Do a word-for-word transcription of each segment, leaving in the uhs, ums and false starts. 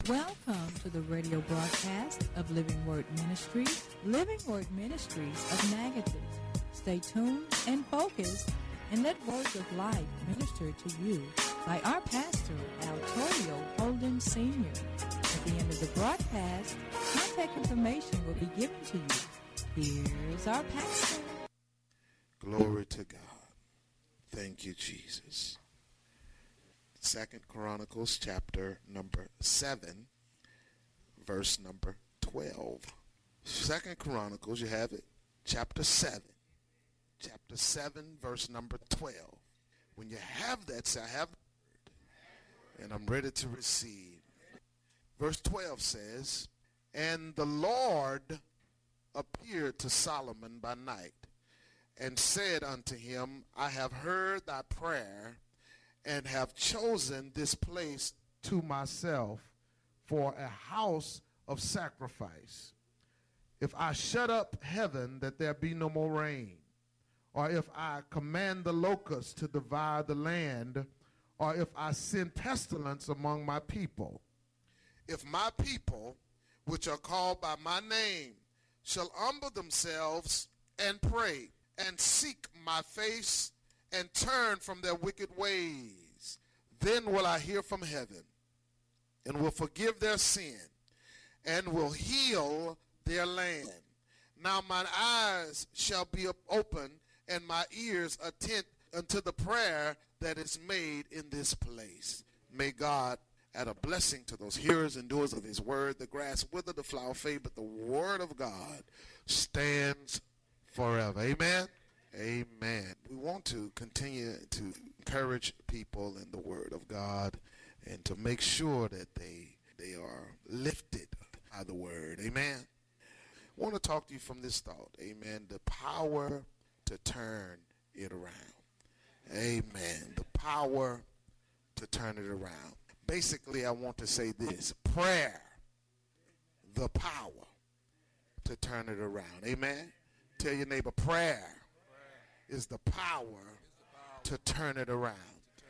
Welcome to the radio broadcast of Living Word Ministries, Living Word Ministries of Natchez. Stay tuned and focused and let words of life minister to you by our pastor, Altorio Holden Senior At the end of the broadcast, contact information will be given to you. Here's our pastor. Glory to God. Thank you, Jesus. Second Chronicles chapter number seven, verse number twelve. Second Chronicles, you have it, chapter seven. Chapter seven, verse number twelve. When you have that, say, I have heard, and I'm ready to receive. Verse twelve says, And the Lord appeared to Solomon by night, and said unto him, I have heard thy prayer, and have chosen this place to myself for a house of sacrifice. If I shut up heaven that there be no more rain, or if I command the locusts to devour the land, or if I send pestilence among my people, if my people, which are called by my name, shall humble themselves and pray, and seek my face, and turn from their wicked ways, then will I hear from heaven, and will forgive their sin, and will heal their land. Now mine eyes shall be open, and my ears attend unto the prayer that is made in this place. May God add a blessing to those hearers and doers of his word. The grass wither, the flower fade, but the word of God stands forever. Amen. Amen. We want to continue to encourage people in the word of God and to make sure that they they are lifted by the word. Amen. I want to talk to you from this thought. Amen. The power to turn it around. Amen. The power to turn it around. Basically, I want to say this. Prayer, the power to turn it around. Amen. Tell your neighbor, prayer is the power to turn it around.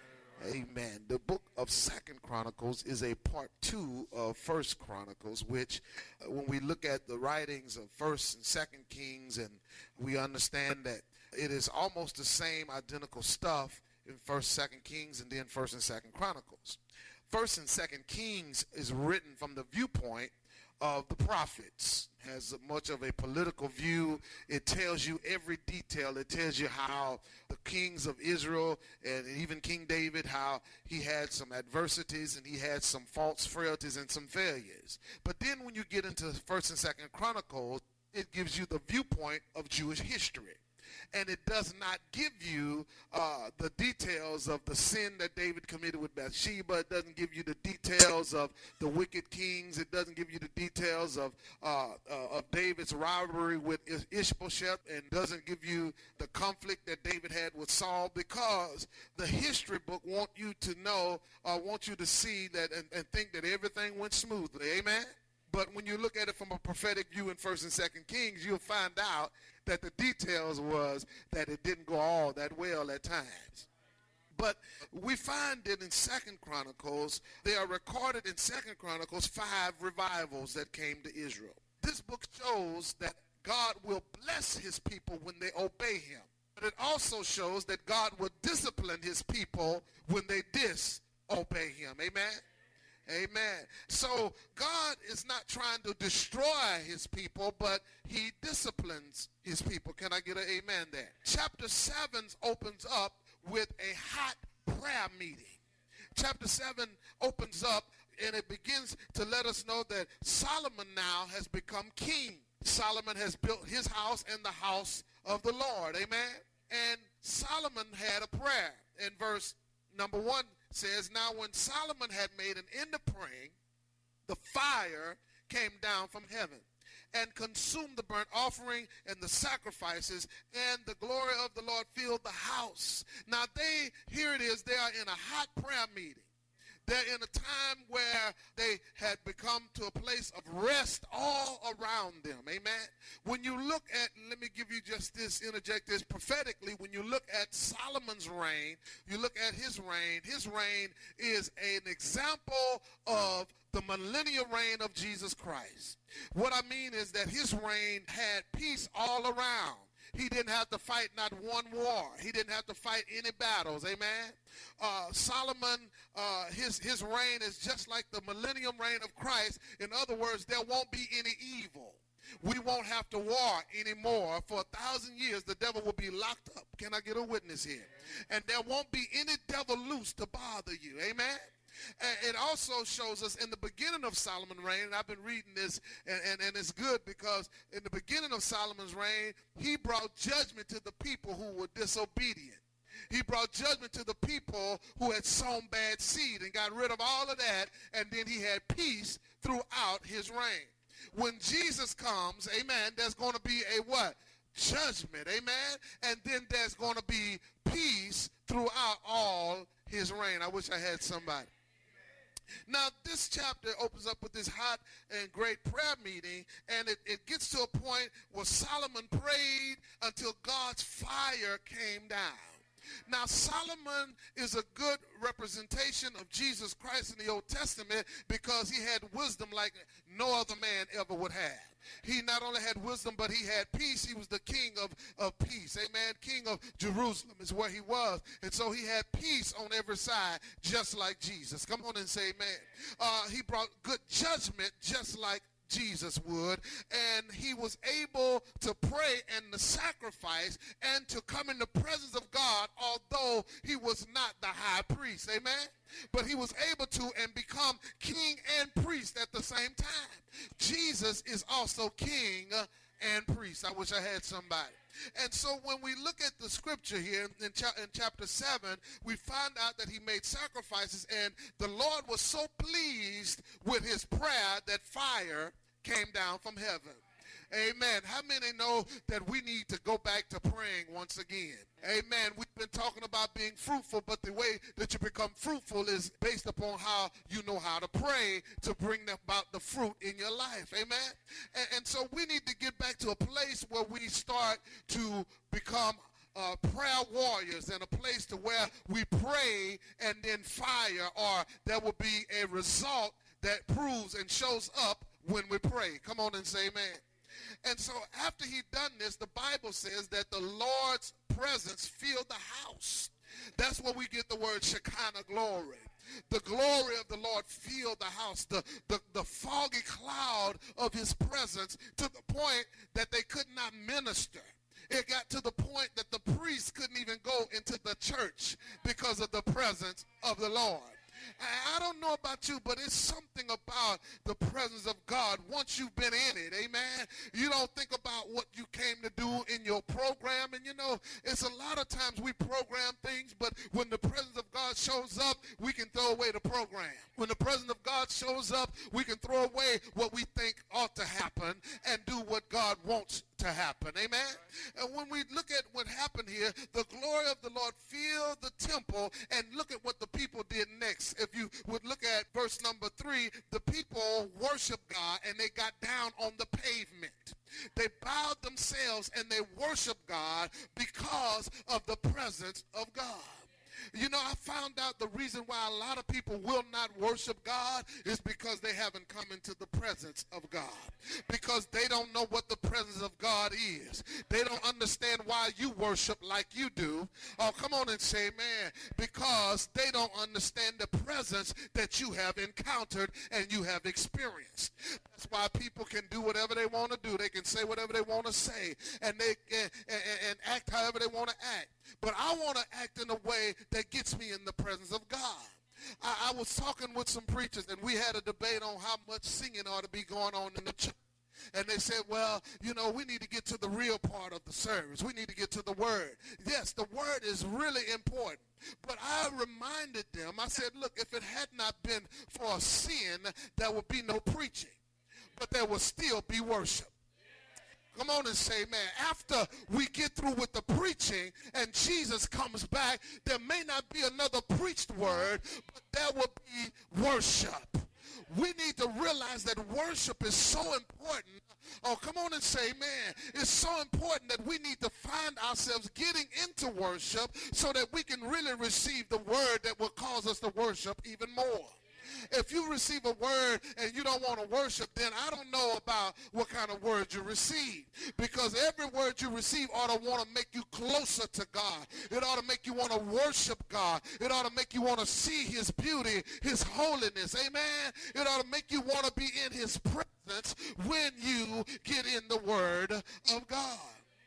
Amen. The book of Second Chronicles is a part two of First Chronicles, which uh, when we look at the writings of First and Second Kings, and we understand that it is almost the same identical stuff in First, Second Kings, and then First and Second Chronicles. First and Second Kings is written from the viewpoint of the prophets, has much of a political view. It tells you every detail. It tells you how the kings of Israel and even King David, how he had some adversities and he had some faults, frailties, and some failures. But then when you get into First and Second Chronicles, it gives you the viewpoint of Jewish history. And it does not give you uh, the details of the sin that David committed with Bathsheba. It doesn't give you the details of the wicked kings. It doesn't give you the details of uh, uh, of David's rivalry with Ishbosheth, and doesn't give you the conflict that David had with Saul, because the history book want you to know, or uh, want you to see that and, and think that everything went smoothly. Amen? But when you look at it from a prophetic view in First and Second Kings, you'll find out that the details was that it didn't go all that well at times. But we find that in Second Chronicles, they are recorded in Second Chronicles five revivals that came to Israel. This book shows that God will bless his people when they obey him. But it also shows that God will discipline his people when they disobey him. Amen? Amen. So God is not trying to destroy his people, but he disciplines his people. Can I get an amen there? Chapter seven opens up with a hot prayer meeting. Chapter seven opens up and it begins to let us know that Solomon now has become king. Solomon has built his house and the house of the Lord. Amen. And Solomon had a prayer. In verse number one says, Now when Solomon had made an end of praying, the fire came down from heaven and consumed the burnt offering and the sacrifices, and the glory of the Lord filled the house. Now they, here it is, they are in a hot prayer meeting. They're in a time where they had become to a place of rest all around them. Amen. When you look at, let me give you just this, interject this prophetically, when you look at Solomon's reign, you look at his reign, his reign is an example of the millennial reign of Jesus Christ. What I mean is that his reign had peace all around. He didn't have to fight not one war. He didn't have to fight any battles. Amen. Uh, Solomon, uh, his, his reign is just like the millennium reign of Christ. In other words, there won't be any evil. We won't have to war anymore. For a thousand years, the devil will be locked up. Can I get a witness here? And there won't be any devil loose to bother you. Amen. And it also shows us in the beginning of Solomon's reign, and I've been reading this, and, and, and it's good because in the beginning of Solomon's reign, he brought judgment to the people who were disobedient. He brought judgment to the people who had sown bad seed and got rid of all of that, and then he had peace throughout his reign. When Jesus comes, amen, there's going to be a what? Judgment, amen? And then there's going to be peace throughout all his reign. I wish I had somebody. Now, this chapter opens up with this hot and great prayer meeting, and it, it gets to a point where Solomon prayed until God's fire came down. Now, Solomon is a good representation of Jesus Christ in the Old Testament because he had wisdom like no other man ever would have. He not only had wisdom, but he had peace. He was the king of, of peace. Amen. King of Jerusalem is where he was. And so he had peace on every side, just like Jesus. Come on and say amen. Uh, he brought good judgment just like Jesus would, and he was able to pray and to sacrifice and to come in the presence of God, although he was not the high priest. Amen. But he was able to and become king and priest at the same time. Jesus is also king and priest. I wish I had somebody. And so when we look at the scripture here in, cha- in chapter seven, we find out that he made sacrifices, and the Lord was so pleased with his prayer that fire came down from heaven. Amen. How many know that we need to go back to praying once again? Amen. We've been talking about being fruitful, but the way that you become fruitful is based upon how you know how to pray to bring about the fruit in your life. Amen. And, and so we need to get back to a place where we start to become Uh, prayer warriors, and a place to where we pray and then fire, or there will be a result that proves and shows up when we pray. Come on and say amen. And so after he done this, the Bible says that the Lord's presence filled the house. That's where we get the word Shekinah glory. The glory of the Lord filled the house, the, the, the foggy cloud of his presence, to the point that they could not minister. It got to the point that the priests couldn't even go into the church because of the presence of the Lord. I don't know about you, but it's something about the presence of God once you've been in it, amen? You don't think about what you came to do in your program, and you know, it's a lot of times we program things, but when the presence of God shows up, we can throw away the program. When the presence of God shows up, we can throw away what we think ought to happen and do what God wants to happen, amen? And when we look at what happened here, the glory of the Lord filled the temple, and look at what the people did next. If you would look at verse number three, the people worshiped God, and they got down on the pavement. They bowed themselves and they worshiped God because of the presence of God. You know, I found out the reason why a lot of people will not worship God is because they haven't come into the presence of God. Because they don't know what the presence of God is. They don't understand why you worship like you do. Oh, come on and say amen. Because they don't understand the presence that you have encountered and you have experienced. That's why people can do whatever they want to do. They can say whatever they want to say, and they and, and, and act however they want to act. But I want to act in a way that gets me in the presence of God. I, I was talking with some preachers, and we had a debate on how much singing ought to be going on in the church. And they said, well, you know, we need to get to the real part of the service. We need to get to the word. Yes, the word is really important. But I reminded them, I said, look, if it had not been for a sin, there would be no preaching. But there will still be worship. come on and say, man, after we get through with the preaching and Jesus comes back, there may not be another preached word, but there will be worship. We need to realize that worship is so important. Oh, come on and say, man, it's so important that we need to find ourselves getting into worship so that we can really receive the word that will cause us to worship even more. If you receive a word and you don't want to worship, then I don't know about what kind of word you receive. Because every word you receive ought to want to make you closer to God. It ought to make you want to worship God. It ought to make you want to see his beauty, his holiness. Amen. It ought to make you want to be in his presence when you get in the word of God.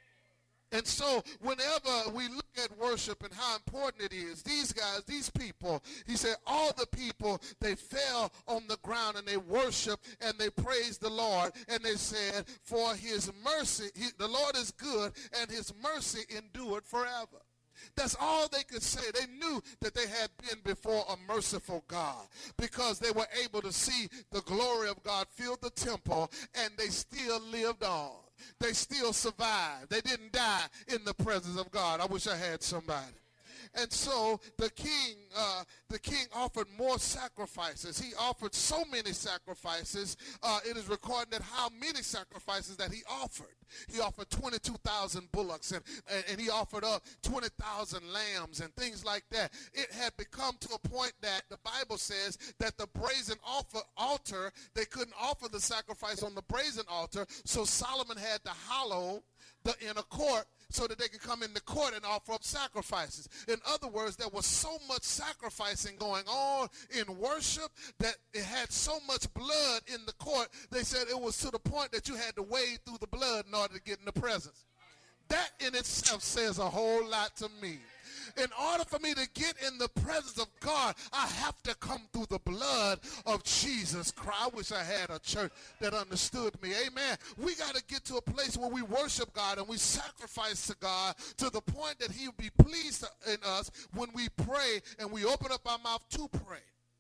And so whenever we look at worship and how important it is, these guys, these people, he said all the people, they fell on the ground and they worshiped and they praised the Lord. And they said, for his mercy, he, the Lord is good and his mercy endured forever. That's all they could say. They knew that they had been before a merciful God because they were able to see the glory of God fill the temple, and they still lived on. They still survived. They didn't die in the presence of God. I wish I had somebody. And so the king, uh, the king offered more sacrifices. He offered so many sacrifices. Uh, it is recorded that how many sacrifices that he offered. He offered twenty-two thousand bullocks, and, and, and he offered up twenty thousand lambs and things like that. It had become to a point that the Bible says that the brazen offer, altar, they couldn't offer the sacrifice on the brazen altar, so Solomon had to hollow the inner court so that they could come in the court and offer up sacrifices. In other words, there was so much sacrificing going on in worship that it had so much blood in the court, they said it was to the point that you had to wade through the blood in order to get in the presence. That in itself says a whole lot to me. In order for me to get in the presence of God, I have to come through the blood of Jesus Christ. I wish I had a church that understood me. Amen. We got to get to a place where we worship God and we sacrifice to God to the point that he will be pleased in us when we pray and we open up our mouth to pray.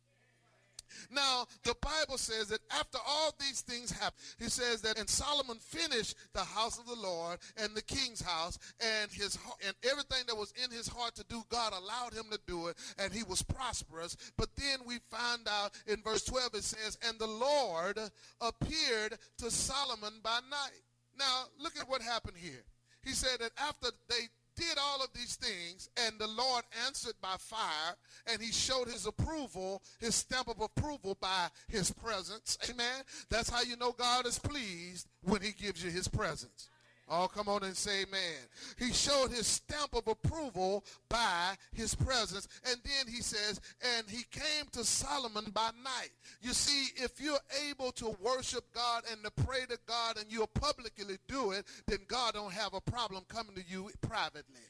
Now, the Bible says that after all these things happened, he says that, and Solomon finished the house of the Lord and the king's house, and his and everything that was in his heart to do, God allowed him to do it, and he was prosperous. But then we find out in verse twelve, it says, and the Lord appeared to Solomon by night. Now, look at what happened here. He said that after they did all of these things, and the Lord answered by fire, and he showed his approval, his stamp of approval by his presence. Amen. That's how you know God is pleased, when he gives you his presence. Oh, come on and say amen. He showed his stamp of approval by his presence. And then he says, and he came to Solomon by night. You see, if you're able to worship God and to pray to God and you'll publicly do it, then God don't have a problem coming to you privately.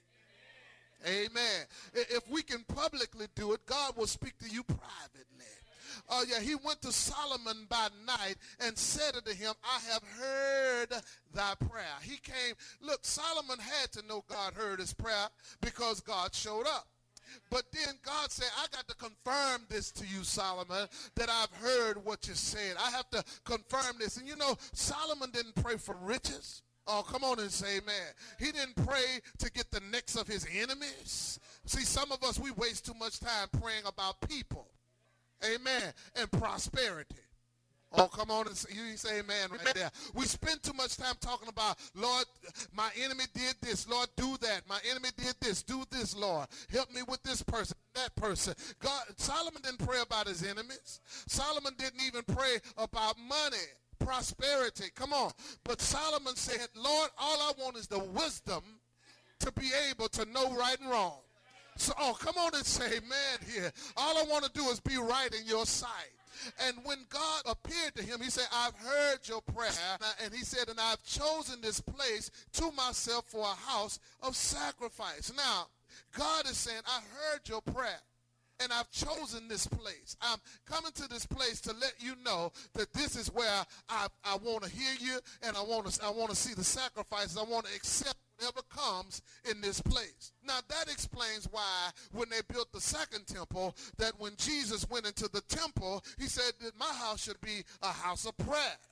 Amen. If we can publicly do it, God will speak to you privately. Oh, uh, yeah, he went to Solomon by night and said unto him, I have heard thy prayer. He came. Look, Solomon had to know God heard his prayer because God showed up. But then God said, I got to confirm this to you, Solomon, that I've heard what you said. I have to confirm this. And you know, Solomon didn't pray for riches. Oh, come on and say amen. He didn't pray to get the necks of his enemies. See, some of us, we waste too much time praying about people. Amen. And prosperity. Oh, come on and say, you say amen right there. We spend too much time talking about, Lord, my enemy did this. Lord, do that. My enemy did this. Do this, Lord. Help me with this person, that person. God, Solomon didn't pray about his enemies. Solomon didn't even pray about money, prosperity. Come on. But Solomon said, Lord, all I want is the wisdom to be able to know right and wrong. So, oh, come on and say amen here. All I want to do is be right in your sight. And when God appeared to him, he said, I've heard your prayer. And he said, and I've chosen this place to myself for a house of sacrifice. Now, God is saying, I heard your prayer, and I've chosen this place. I'm coming to this place to let you know that this is where I, I want to hear you, and I want to I want to see the sacrifices. I want to accept whatever comes in this place. Now, that explains why when they built the second temple, that when Jesus went into the temple, he said that my house should be a house of prayer.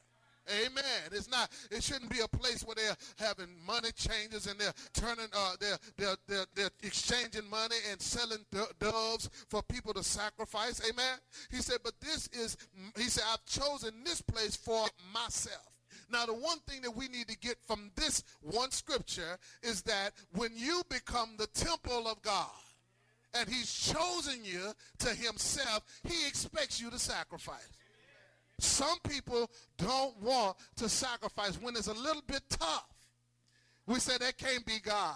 Amen. It's not. It shouldn't be a place where they're having money changes and they're turning. Uh, they're, they're they're they're exchanging money and selling do- doves for people to sacrifice. Amen. He said, but this is. He said, I've chosen this place for myself. Now, the one thing that we need to get from this one scripture is that when you become the temple of God and he's chosen you to himself, he expects you to sacrifice. Some people don't want to sacrifice when it's a little bit tough. We say that can't be God.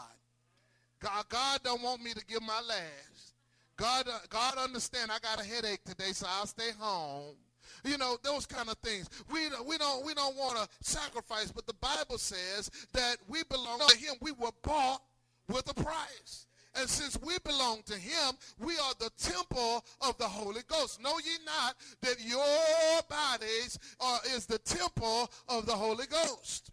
God, God don't want me to give my last. God, uh, God understand I got a headache today, so I'll stay home. You know, those kind of things. We, we don't, we don't want to sacrifice, but the Bible says that we belong to him. We were bought with a price. And since we belong to him, we are the temple of the Holy Ghost. Know ye not that your bodies are, is the temple of the Holy Ghost.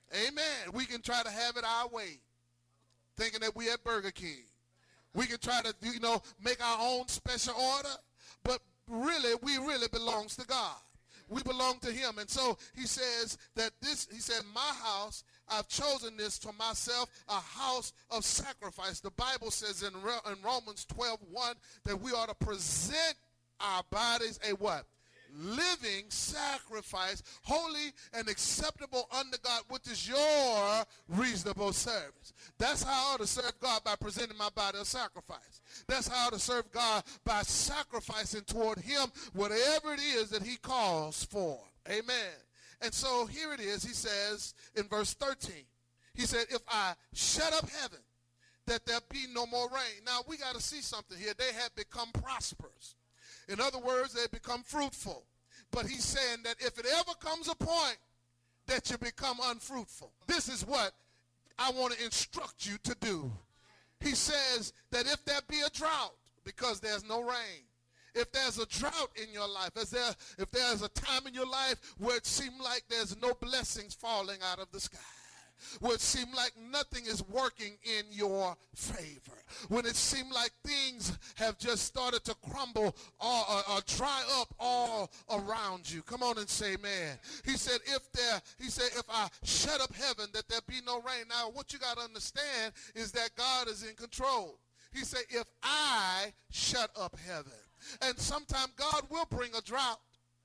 Amen. We can try to have it our way, thinking that we at Burger King. We can try to, you know, make our own special order, but really, we really belongs to God. We belong to him. And so he says that this, he said, my house, I've chosen this for myself, a house of sacrifice. The Bible says in, in Romans twelve one that we ought to present our bodies a what? Living sacrifice, holy and acceptable unto God, which is your reasonable service. That's how I ought to serve God, by presenting my body a sacrifice. That's how I ought to serve God, by sacrificing toward him whatever it is that he calls for. Amen. And so here it is, he says in verse thirteen, he said, if I shut up heaven, that there be no more rain. Now we got to see something here. They have become prosperous. In other words, they become fruitful. But he's saying that if it ever comes a point that you become unfruitful, this is what I want to instruct you to do. He says that if there be a drought, because there's no rain, if there's a drought in your life, as there, if there's a time in your life where it seems like there's no blessings falling out of the sky, where it seemed like nothing is working in your favor, when it seemed like things have just started to crumble or, or, or dry up all around you. Come on and say amen. He said, if there, he said, if I shut up heaven, that there be no rain. Now, what you got to understand is that God is in control. He said, if I shut up heaven, and sometime God will bring a drought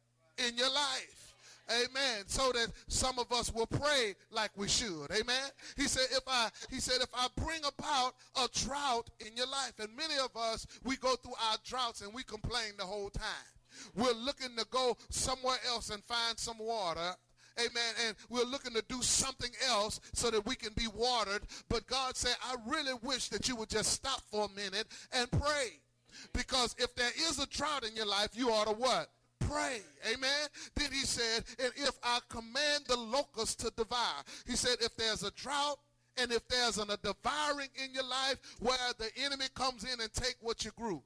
in your life. Amen. So that some of us will pray like we should. Amen. He said, if I, he said, if I bring about a drought in your life, and many of us, we go through our droughts and we complain the whole time. We're looking to go somewhere else and find some water. Amen. And we're looking to do something else so that we can be watered. But God said, I really wish that you would just stop for a minute and pray. Because if there is a drought in your life, you ought to what? Pray. Amen. Then he said, and if I command the locusts to devour. He said, if there's a drought and if there's an, a devouring in your life where the enemy comes in and take what you grew.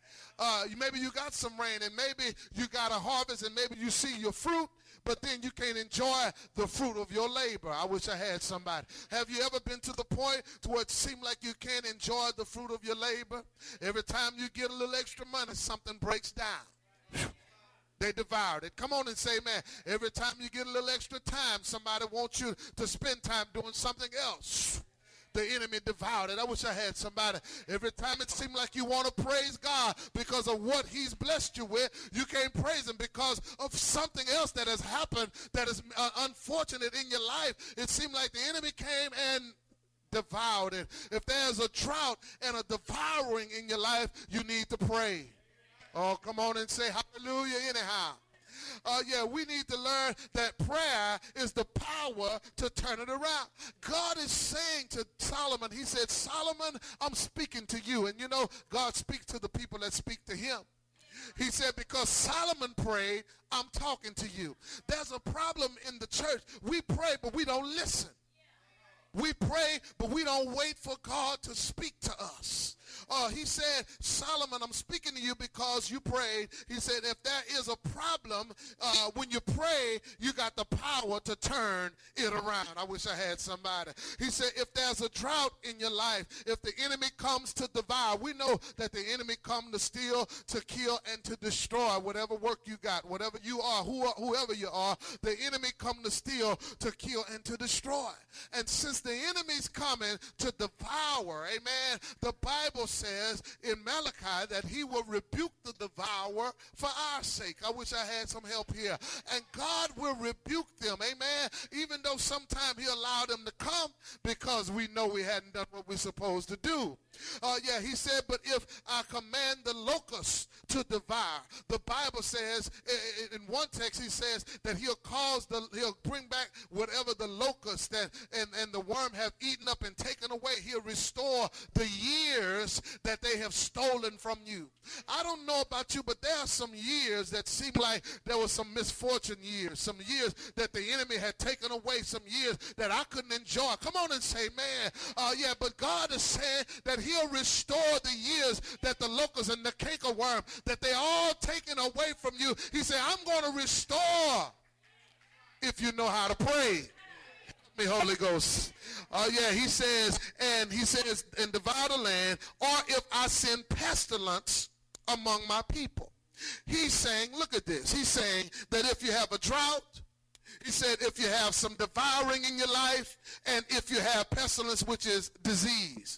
Uh, maybe you got some rain and maybe you got a harvest and maybe you see your fruit, but then you can't enjoy the fruit of your labor. I wish I had somebody. Have you ever been to the point to where it seemed like you can't enjoy the fruit of your labor? Every time you get a little extra money, something breaks down. Whew. They devoured it. Come on and say, man, every time you get a little extra time, somebody wants you to spend time doing something else. The enemy devoured it. I wish I had somebody. Every time it seemed like you want to praise God because of what he's blessed you with, you can't praise him because of something else that has happened that is uh, unfortunate in your life. It seemed like the enemy came and devoured it. If there's a drought and a devouring in your life, you need to pray. Oh, come on and say hallelujah anyhow. Uh, yeah, we need to learn that prayer is the power to turn it around. God is saying to Solomon, he said, Solomon, I'm speaking to you. And you know, God speaks to the people that speak to him. He said, because Solomon prayed, I'm talking to you. There's a problem in the church. We pray, but we don't listen. We pray, but we don't wait for God to speak to us. Uh, he said, Solomon, I'm speaking to you because you prayed. He said, if there is a problem, uh, when you pray, you got the power to turn it around. I wish I had somebody. He said, if there's a drought in your life, if the enemy comes to devour, we know that the enemy comes to steal, to kill, and to destroy whatever work you got, whatever you are, who, whoever you are, the enemy come to steal, to kill, and to destroy. And since the enemy's coming to devour, amen, the Bible says in Malachi that he will rebuke the devourer for our sake. I wish I had some help here. And God will rebuke them, amen, even though sometimes he allowed them to come because we know we hadn't done what we're supposed to do. Uh, yeah, he said, but if I command the locusts to devour, the Bible says, in one text, he says that he'll cause the, he'll bring back whatever the locusts that, and, and the worm have eaten up and taken away. He'll restore the years that they have stolen from you. I don't know about you, but there are some years that seem like there was some misfortune years, some years that the enemy had taken away, some years that I couldn't enjoy. Come on and say, man, uh, yeah, but God is saying that he'll restore the years that the locusts and the cankerworm, that they all taken away from you. He said, I'm going to restore if you know how to pray. Help me, Holy Ghost. Oh, uh, yeah, he says, and he says, and devour the land, or if I send pestilence among my people. He's saying, look at this. He's saying that if you have a drought, he said if you have some devouring in your life, and if you have pestilence, which is disease.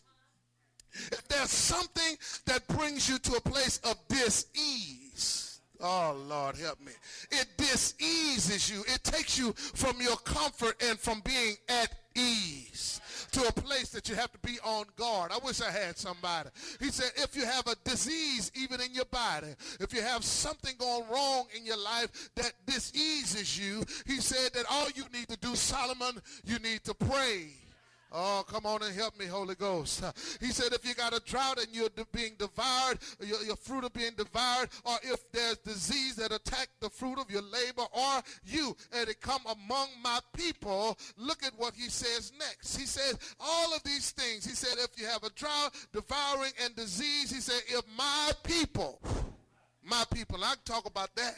If there's something that brings you to a place of dis-ease, oh, Lord, help me. It dis-eases you. It takes you from your comfort and from being at ease to a place that you have to be on guard. I wish I had somebody. He said, if you have a disease even in your body, if you have something going wrong in your life that diseases you, he said that all you need to do, Solomon, you need to pray. Oh, come on and help me, Holy Ghost. He said if you got a drought and you're being devoured, your, your fruit are being devoured, or if there's disease that attack the fruit of your labor or you, and it come among my people, look at what he says next. He says all of these things. He said if you have a drought, devouring, and disease, he said if my people, my people, and I can talk about that,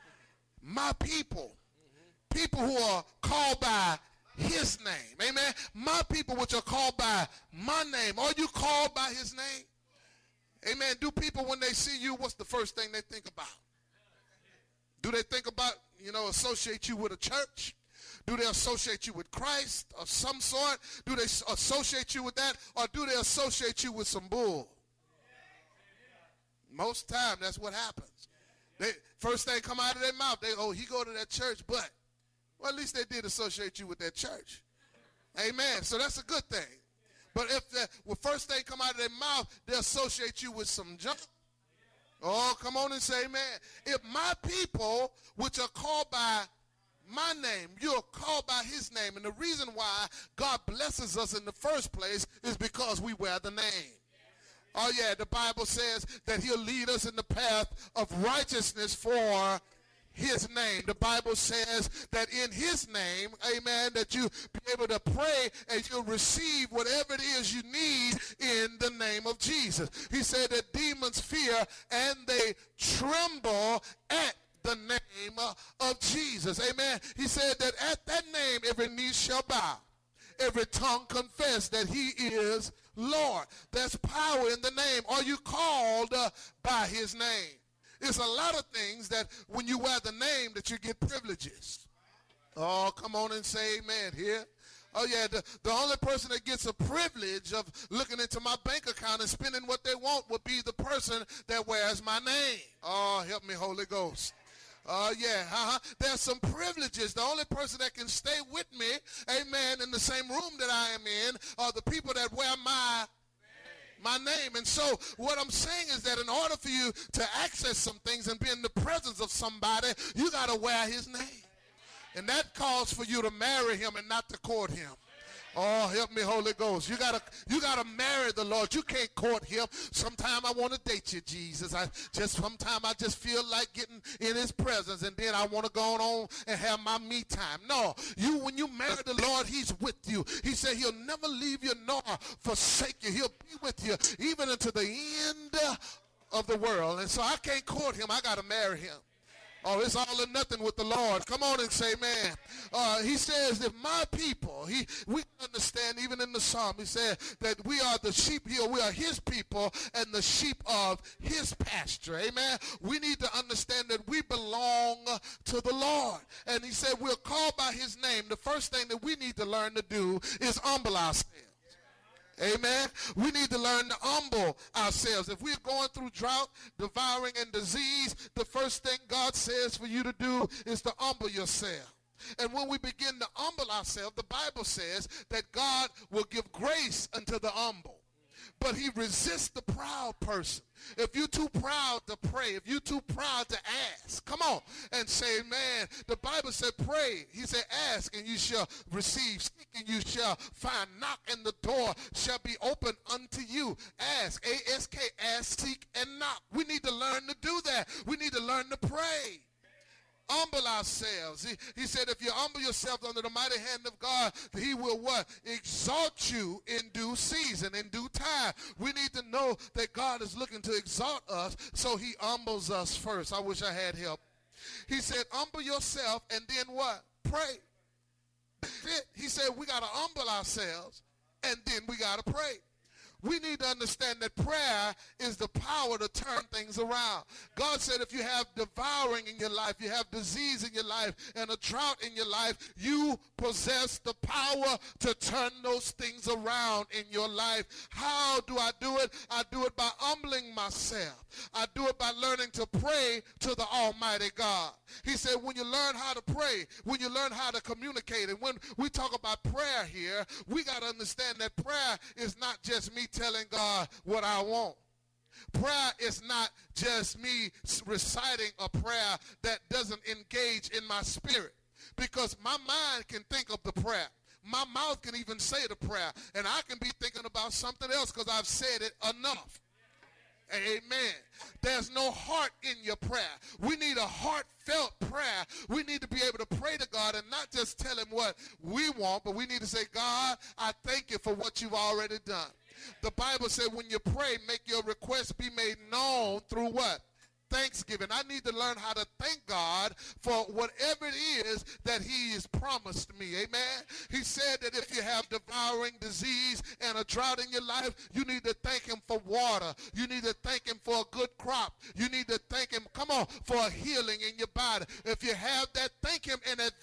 my people, people who are called by his name, amen, my people which are called by my name, are you called by his name? Amen. Do people, when they see you, what's the first thing they think about? Do they think about, you know, associate you with a church? Do they associate you with Christ of some sort? Do they associate you with that, or do they associate you with some bull? Most time that's what happens. They first thing come out of their mouth, they, oh, he go to that church, but well, at least they did associate you with that church. Amen. So that's a good thing. But if the well, first thing come out of their mouth, they associate you with some junk. Oh, come on and say amen. If my people, which are called by my name, you're called by his name. And the reason why God blesses us in the first place is because we wear the name. Oh, yeah, the Bible says that he'll lead us in the path of righteousness for his name. The Bible says that in his name, amen, that you be able to pray and you'll receive whatever it is you need in the name of Jesus. He said that demons fear and they tremble at the name of Jesus. Amen. He said that at that name every knee shall bow, every tongue confess that he is Lord. There's power in the name. Are you called uh, by his name? It's a lot of things that when you wear the name that you get privileges. Oh, come on and say amen here. Oh, yeah, the, the only person that gets a privilege of looking into my bank account and spending what they want would be the person that wears my name. Oh, help me, Holy Ghost. Oh, uh, yeah, uh-huh. There's some privileges. The only person that can stay with me, amen, in the same room that I am in are the people that wear my my name. And so what I'm saying is that in order for you to access some things and be in the presence of somebody, you got to wear his name. And that calls for you to marry him and not to court him. Oh, help me, Holy Ghost. You gotta, you gotta marry the Lord. You can't court him. Sometime I want to date you, Jesus. I just sometime I just feel like getting in his presence, and then I want to go on and have my me time. No, you when you marry the Lord, he's with you. He said he'll never leave you nor forsake you. He'll be with you even unto the end of the world. And so I can't court him. I gotta marry him. Oh, it's all or nothing with the Lord. Come on and say, man. Uh, he says, if my people, he, we understand even in the psalm, he said that we are the sheep here. We are his people and the sheep of his pasture. Amen. We need to understand that we belong to the Lord. And he said we're called by his name. The first thing that we need to learn to do is humble ourselves. Amen. We need to learn to humble ourselves. If we're going through drought, devouring, and disease, the first thing God says for you to do is to humble yourself. And when we begin to humble ourselves, the Bible says that God will give grace unto the humble. But he resists the proud person. If you're too proud to pray, if you're too proud to ask, come on and say, man, the Bible said pray. He said ask and you shall receive, seek and you shall find, knock and the door shall be open unto you. Ask, A S K, ask, seek, and knock. We need to learn to do that. We need to learn to pray. Humble ourselves. He, he said if you humble yourself under the mighty hand of God, he will what? Exalt you in due season, in due time. We need to know that God is looking to exalt us, so he humbles us first. I wish I had help. He said humble yourself and then what? Pray. He said we got to humble ourselves and then we got to pray. We need to understand that prayer is the power to turn things around. God said if you have devouring in your life, you have disease in your life, and a drought in your life, you possess the power to turn those things around in your life. How do I do it? I do it by humbling myself. I do it by learning to pray to the Almighty God. He said when you learn how to pray, when you learn how to communicate, and when we talk about prayer here, we got to understand that prayer is not just me telling God what I want. Prayer is not just me reciting a prayer that doesn't engage in my spirit, because my mind can think of the prayer. My mouth can even say the prayer, and I can be thinking about something else because I've said it enough. Amen. There's no heart in your prayer. We need a heartfelt prayer. We need to be able to pray to God and not just tell him what we want, but we need to say, God, I thank you for what you've already done. The Bible said when you pray, make your request be made known through what? Thanksgiving. I need to learn how to thank God for whatever it is that he has promised me. Amen. He said that if you have devouring disease and a drought in your life, you need to thank him for water. You need to thank him for a good crop. You need to thank him, come on, for a healing in your body. If you have that, thank him in advance.